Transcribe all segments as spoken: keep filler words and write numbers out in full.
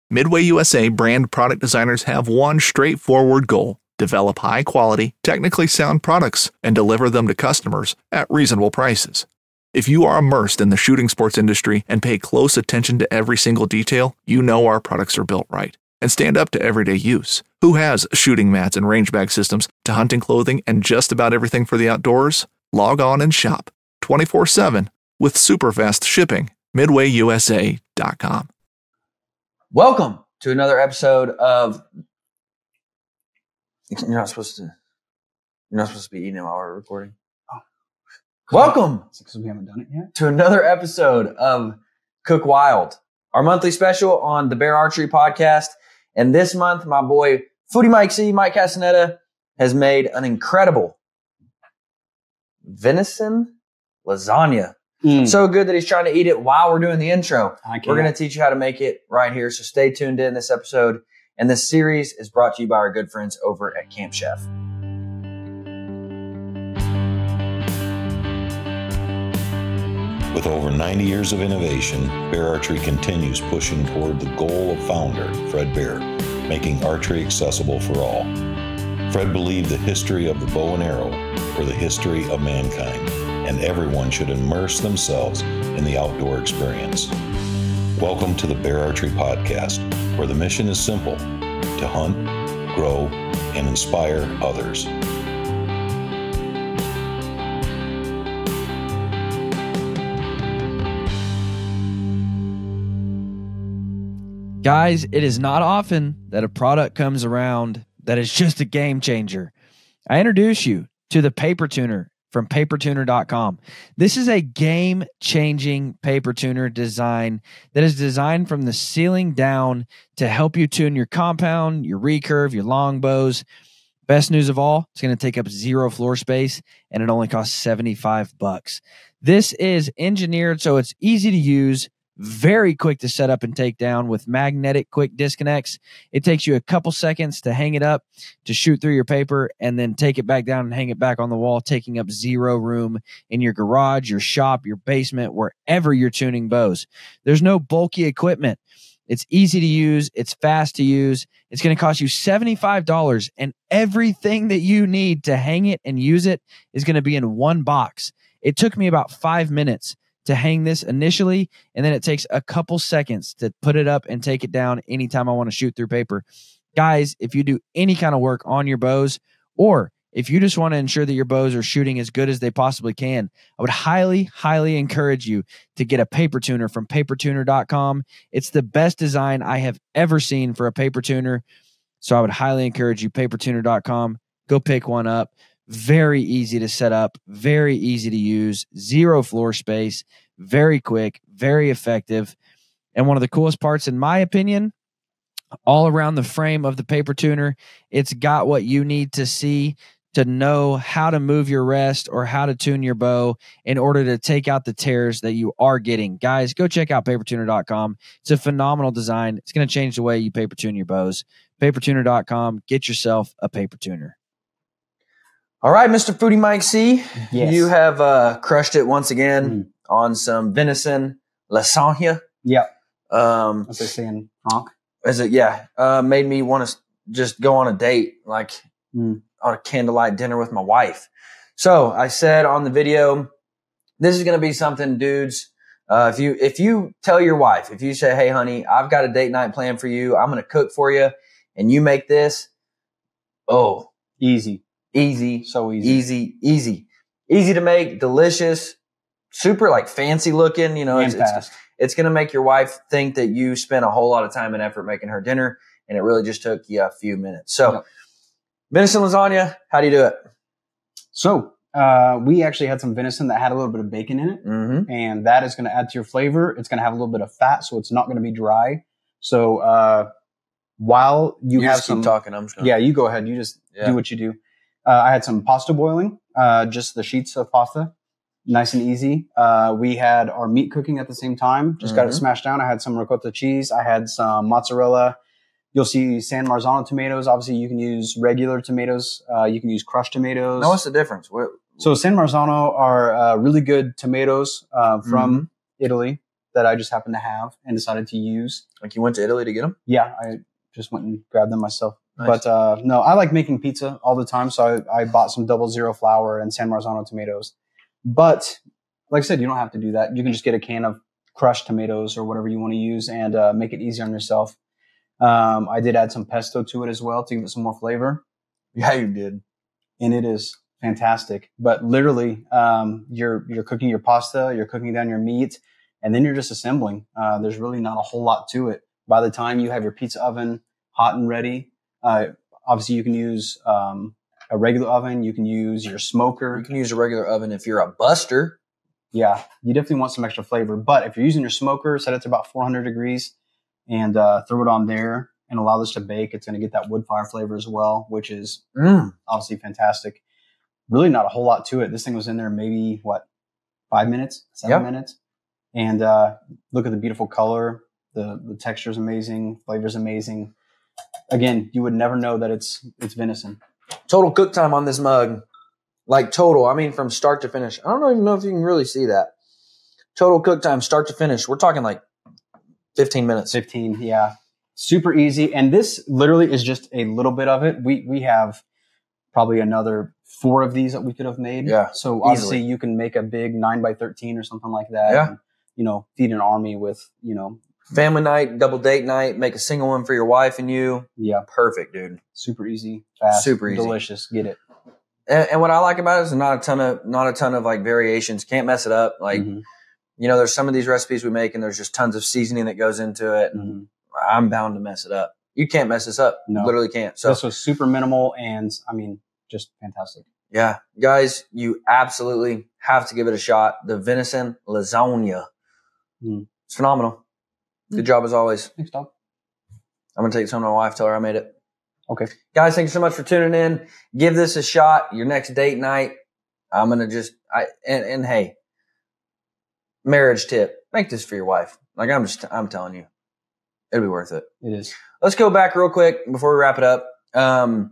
Midway U S A brand product designers have one straightforward goal: develop high-quality, technically sound products and deliver them to customers at reasonable prices. If you are immersed in the shooting sports industry and pay close attention to every single detail, you know our products are built right and stand up to everyday use. Who has shooting mats and range bag systems to hunting clothing and just about everything for the outdoors? Log on and shop twenty-four seven with super fast shipping. midway u s a dot com. Welcome to another episode of. You're not supposed to. You're not supposed to be eating while we're recording. Oh, welcome because we haven't done it yet. To another episode of Cook Wild, our monthly special on the Bear Archery Podcast. And this month, my boy Foodie Mike C, Mike Castaneda, has made an incredible venison lasagna. Mm. So good that he's trying to eat it while we're doing the intro. I can't. We're going to teach you how to make it right here. So stay tuned in this episode. And this series is brought to you by our good friends over at Camp Chef. With over ninety years of innovation, Bear Archery continues pushing toward the goal of founder Fred Bear, making archery accessible for all. Fred believed the history of the bow and arrow were the history of mankind, and everyone should immerse themselves in the outdoor experience. Welcome to the Bear Archery Podcast, where the mission is simple: to hunt, grow, and inspire others. Guys, it is not often that a product comes around that is just a game changer. I introduce you to the Paper Tuner from paper tuner dot com. This is a game-changing paper tuner design that is designed from the ceiling down to help you tune your compound, your recurve, your longbows. Best news of all, it's going to take up zero floor space, and it only costs seventy-five bucks. This is engineered so it's easy to use, very quick to set up and take down with magnetic quick disconnects. It takes you a couple seconds to hang it up, to shoot through your paper, and then take it back down and hang it back on the wall, taking up zero room in your garage, your shop, your basement, wherever you're tuning bows. There's no bulky equipment. It's easy to use. It's fast to use. It's going to cost you seventy-five dollars, and everything that you need to hang it and use it is going to be in one box. It took me about five minutes to hang this initially, and then it takes a couple seconds to put it up and take it down anytime I want to shoot through paper. Guys, if you do any kind of work on your bows, or if you just want to ensure that your bows are shooting as good as they possibly can, I would highly, highly encourage you to get a paper tuner from paper tuner dot com. It's the best design I have ever seen for a paper tuner, so I would highly encourage you, paper tuner dot com. Go pick one up. Very easy to set up, very easy to use, zero floor space, very quick, very effective. And one of the coolest parts, in my opinion, all around the frame of the paper tuner, it's got what you need to see to know how to move your rest or how to tune your bow in order to take out the tears that you are getting. Guys, go check out paper tuner dot com. It's a phenomenal design. It's going to change the way you paper tune your bows. paper tuner dot com. Get yourself a paper tuner. All right, Mister Foodie Mike C, Yes. you have uh, crushed it once again Mm. on some venison lasagna. Yep. Um, As they say in honk. Is it? Yeah. Uh, made me want to just go on a date, like Mm. on a candlelight dinner with my wife. So I said on the video, this is going to be something, dudes. Uh, if you if you tell your wife, if you say, "Hey, honey, I've got a date night planned for you. I'm going to cook for you," and you make this, oh, Easy. easy, So easy. easy, easy, easy to make, delicious, super like fancy looking. You know, And it's, it's fast. it's going to make your wife think that you spent a whole lot of time and effort making her dinner, and it really just took you a few minutes. So, Yep. venison lasagna, how do you do it? So uh, we actually had some venison that had a little bit of bacon in it, Mm-hmm. and that is going to add to your flavor. It's going to have a little bit of fat, so it's not going to be dry. So uh, while you, You have just some, keep talking. I'm just gonna, yeah, you go ahead. You just Yeah. do what you do. Uh, I had some pasta boiling, uh, just the sheets of pasta, nice and easy. Uh, we had our meat cooking at the same time. Just got it Mhm. smashed down. I had some ricotta cheese. I had some mozzarella. You'll see San Marzano tomatoes. Obviously, you can use regular tomatoes. Uh, you can use crushed tomatoes. Now, what's the difference? What, So San Marzano are uh, really good tomatoes uh, from Italy. that I just happened to have and decided to use. Like you went to Italy to get them? Yeah, I just went and grabbed them myself. Nice. But uh, no, I like making pizza all the time, so I, I bought some double zero flour and San Marzano tomatoes. But like I said, you don't have to do that. You can just get a can of crushed tomatoes or whatever you want to use and uh, make it easier on yourself. Um, I did add some pesto to it as well to give it some more flavor. Yeah, you did. And it is fantastic. But literally, um, you're you're cooking your pasta, you're cooking down your meat, and then you're just assembling. Uh, there's really not a whole lot to it. By the time you have your pizza oven hot and ready, uh, obviously you can use um, a regular oven. You can use your smoker. You can use a regular oven if you're a buster. Yeah, you definitely want some extra flavor. But if you're using your smoker, set it to about four hundred degrees and uh, throw it on there and allow this to bake. It's going to get that wood fire flavor as well, which is Mm. obviously fantastic. Really not a whole lot to it. This thing was in there maybe, what, five minutes, seven Yep. minutes? And uh, look at the beautiful color. The the texture is amazing. Flavor is amazing. Again, you would never know that it's it's venison. Total cook time on this mug. Like total, I mean from start to finish. I don't even know if you can really see that. Total cook time, start to finish. We're talking like fifteen minutes. fifteen, yeah. Super easy. And this literally is just a little bit of it. We we have probably another four of these that we could have made. Yeah, So obviously easily. you can make a big nine by thirteen or something like that. Yeah. And, you know, feed an army with, you know, Family night, double date night, make a single one for your wife and you. yeah, Perfect, dude. super easy, fast, Super easy. delicious. Get it. And, and what I like about it is not a ton of not a ton of like variations. Can't mess it up. Like Mhm. you know, there's some of these recipes we make and there's just tons of seasoning that goes into it. Mhm. I'm bound to mess it up. You can't mess this up. No. You literally can't. So This was super minimal and I mean, just fantastic. yeah, guys, you absolutely have to give it a shot. The venison lasagna. Mm. It's phenomenal. Good job as always. Thanks, dog. I'm going to take some to my wife, tell her I made it. Okay. Guys, thank you so much for tuning in. Give this a shot. Your next date night. I'm going to just, I, and, and hey, marriage tip, make this for your wife. Like I'm just, I'm telling you, it'll be worth it. It is. Let's go back real quick before we wrap it up. Um,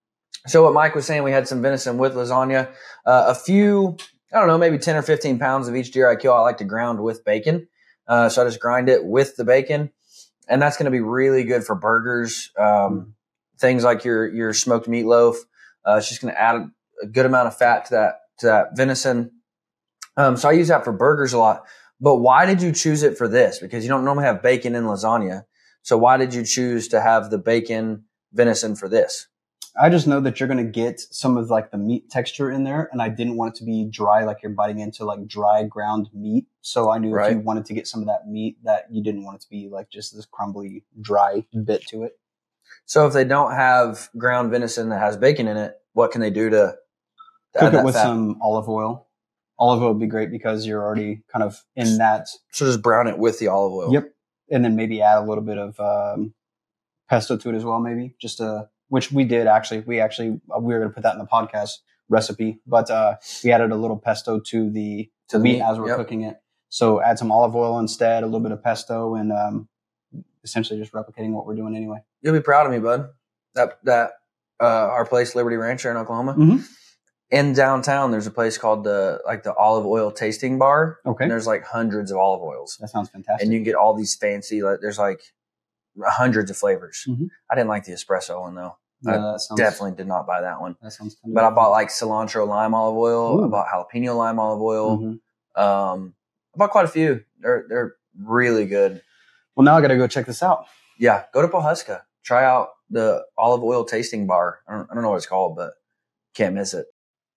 so what Mike was saying, we had some venison with lasagna, uh, a few, I don't know, maybe ten or fifteen pounds of each deer I kill. I like to ground with bacon. Uh, so I just grind it with the bacon, and that's going to be really good for burgers. Um, things like your, your smoked meatloaf. Uh, it's just going to add a good amount of fat to that, to that venison. Um, so I use that for burgers a lot, but why did you choose it for this? Because you don't normally have bacon in lasagna. So why did you choose to have the bacon venison for this? I just know that you're going to get some of like the meat texture in there, and I didn't want it to be dry, like you're biting into like dry ground meat. So I knew Right. if you wanted to get some of that meat, that you didn't want it to be like just this crumbly, dry bit to it. So if they don't have ground venison that has bacon in it, what can they do to, to add Cook that it with fat? some olive oil. Olive oil would be great because you're already kind of in that. So just brown it with the olive oil. Yep. And then maybe add a little bit of um, pesto to it as well, maybe just a, which we did actually. We actually, we were going to put that in the podcast recipe, but uh, we added a little pesto to the, To the meat, meat, as we're yep. cooking it. So add some olive oil instead, a little bit of pesto, and um, essentially just replicating what we're doing anyway. You'll be proud of me, bud. That, that, uh, our place, Liberty Rancher in Oklahoma. Mhm. In downtown, there's a place called the, like the olive oil tasting bar. Okay. And there's like hundreds of olive oils. That sounds fantastic. And you can get all these fancy, like there's like hundreds of flavors. Mhm. I didn't like the espresso one though. Yeah, I that sounds, Definitely did not buy that one. That sounds kind of But I bought like cilantro lime olive oil. Ooh. I bought jalapeno lime olive oil. Mhm. Um, I bought quite a few. They're they're really good. Well, now I got to go check this out. Yeah, go to Pawhuska. Try out the olive oil tasting bar. I don't, I don't know what it's called, but can't miss it.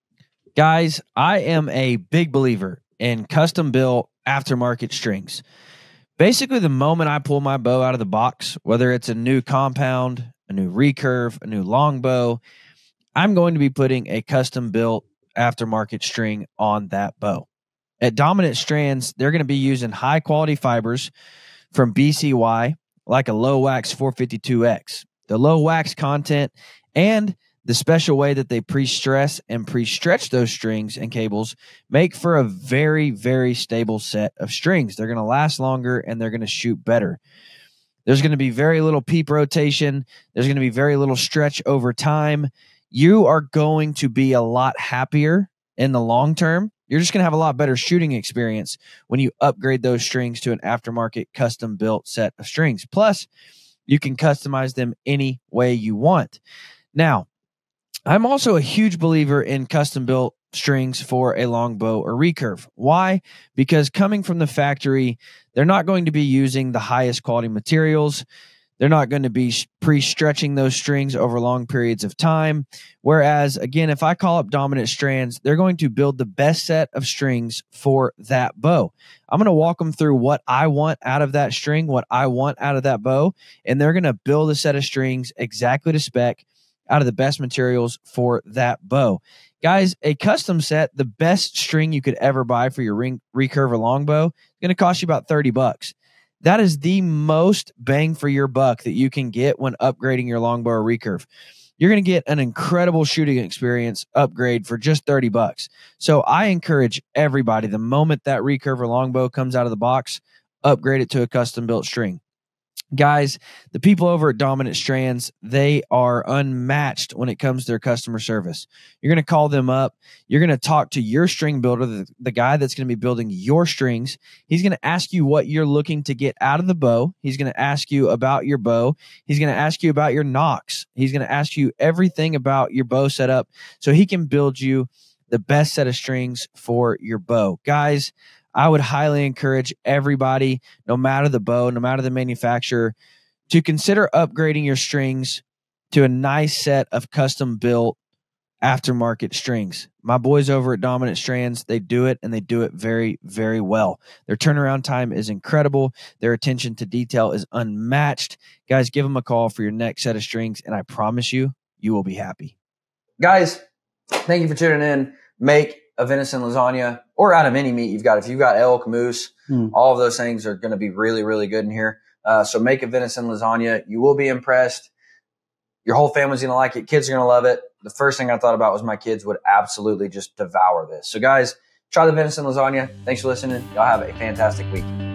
Guys, I am a big believer in custom built aftermarket strings. Basically, the moment I pull my bow out of the box, whether it's a new compound, a new recurve, a new longbow, I'm going to be putting a custom built aftermarket string on that bow. At Dominant Strands, they're going to be using high quality fibers from B C Y, like a low wax four fifty-two X. The low wax content and the special way that they pre-stress and pre-stretch those strings and cables make for a very, very stable set of strings. They're going to last longer and they're going to shoot better. There's going to be very little peep rotation. There's going to be very little stretch over time. You are going to be a lot happier in the long term You're just going to have a lot better shooting experience when you upgrade those strings to an aftermarket custom built set of strings. Plus, you can customize them any way you want. Now, I'm also a huge believer in custom built strings for a longbow or recurve. Why? Because coming from the factory, they're not going to be using the highest quality materials. They're not going to be pre-stretching those strings over long periods of time. Whereas, again, if I call up Dominant Strands, they're going to build the best set of strings for that bow. I'm going to walk them through what I want out of that string, what I want out of that bow, and they're going to build a set of strings exactly to spec out of the best materials for that bow. Guys, a custom set, the best string you could ever buy for your ring, recurve or longbow, is going to cost you about thirty bucks. That is the most bang for your buck that you can get when upgrading your longbow or recurve. You're going to get an incredible shooting experience upgrade for just thirty bucks. So I encourage everybody, the moment that recurve or longbow comes out of the box, upgrade it to a custom built string. Guys, the people over at Dominant Strands, they are unmatched when it comes to their customer service. You're going to call them up. You're going to talk to your string builder, the, the guy that's going to be building your strings. He's going to ask you what you're looking to get out of the bow. He's going to ask you about your bow. He's going to ask you about your nocks. He's going to ask you everything about your bow setup so he can build you the best set of strings for your bow. Guys, I would highly encourage everybody, no matter the bow, no matter the manufacturer, to consider upgrading your strings to a nice set of custom built aftermarket strings. My boys over at Dominant Strands, they do it and they do it very, very well. Their turnaround time is incredible. Their attention to detail is unmatched. Guys, give them a call for your next set of strings, and I promise you, you will be happy. Guys, thank you for tuning in. Make a venison lasagna, or out of any meat you've got. If you've got elk, moose, mm. all of those things are going to be really, really good in here. Uh, so make a venison lasagna. You will be impressed. Your whole family's going to like it. Kids are going to love it. The first thing I thought about was my kids would absolutely just devour this. So guys, try the venison lasagna. Thanks for listening. Y'all have a fantastic week.